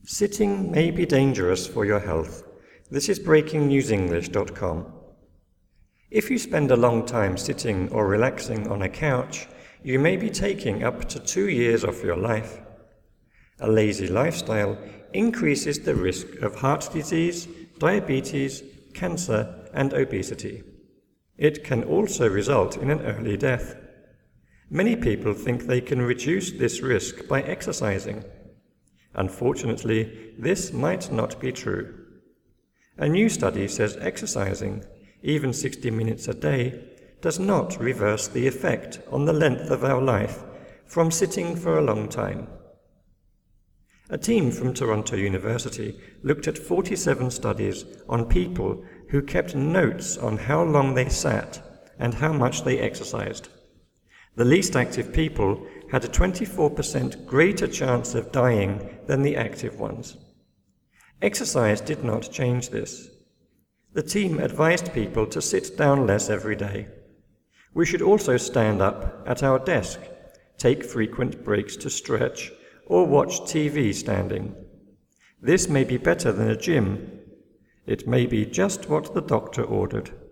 Sitting may be dangerous for your health. This is breakingnewsenglish.com. If you spend a long time sitting or relaxing on a couch, you may be taking up to 2 years off your life. A lazy lifestyle increases the risk of heart disease, diabetes, cancer, and obesity. It can also result in an early death. Many people think they can reduce this risk by exercising. Unfortunately, this might not be true. A new study says exercising, even 60 minutes a day, does not reverse the effect on the length of our life from sitting for a long time. A team from Toronto University looked at 47 studies on people who kept notes on how long they sat and how much they exercised. The least active people had a 24% greater chance of dying than the active ones. Exercise did not change this. The team advised people to sit down less every day. We should also stand up at our desk, take frequent breaks to stretch, or watch TV standing. This may be better than a gym. It may be just what the doctor ordered.